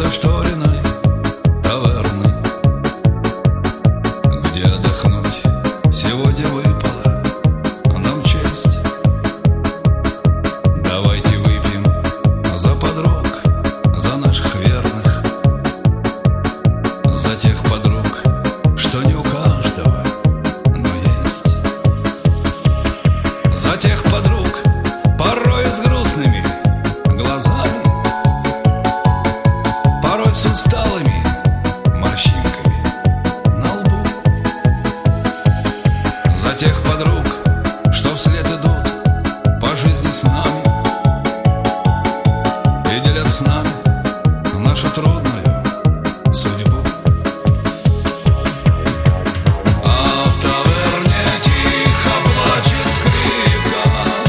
зашторенной таверны, где отдохнуть сегодня выпала нам честь. Давайте выпьем за подруг, за наших верных, за тех подруг, что не у каждого, но есть. За тех подруг, порой с грустными глазами, порой с усталыми морщинками на лбу. За тех подруг, что вслед идут по жизни с нами и делят с нами нашу трудную судьбу. А в таверне тихо плачет скрипка,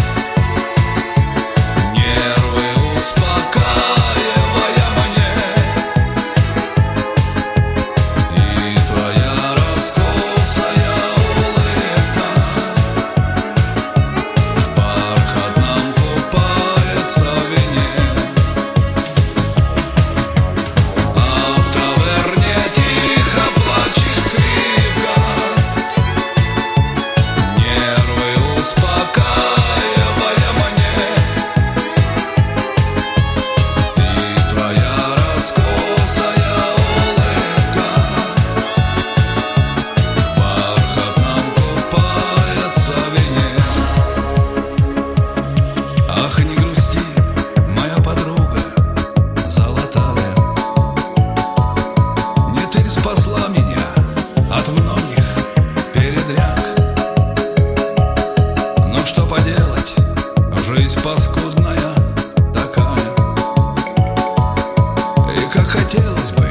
нервы успокаивая мне. И твоя раскосая улыбка в бархатном купается в вине. А в таверне тихо плачет скрипка, нервы успокаивая мне. И твоя раскосая улыбка в бархатном купается в вине. Ах, не грусти, моя подруга золотая, не ты ли спасла меня от многих передряг? Но что поделать, жизнь паскудная такая, и как хотелось бы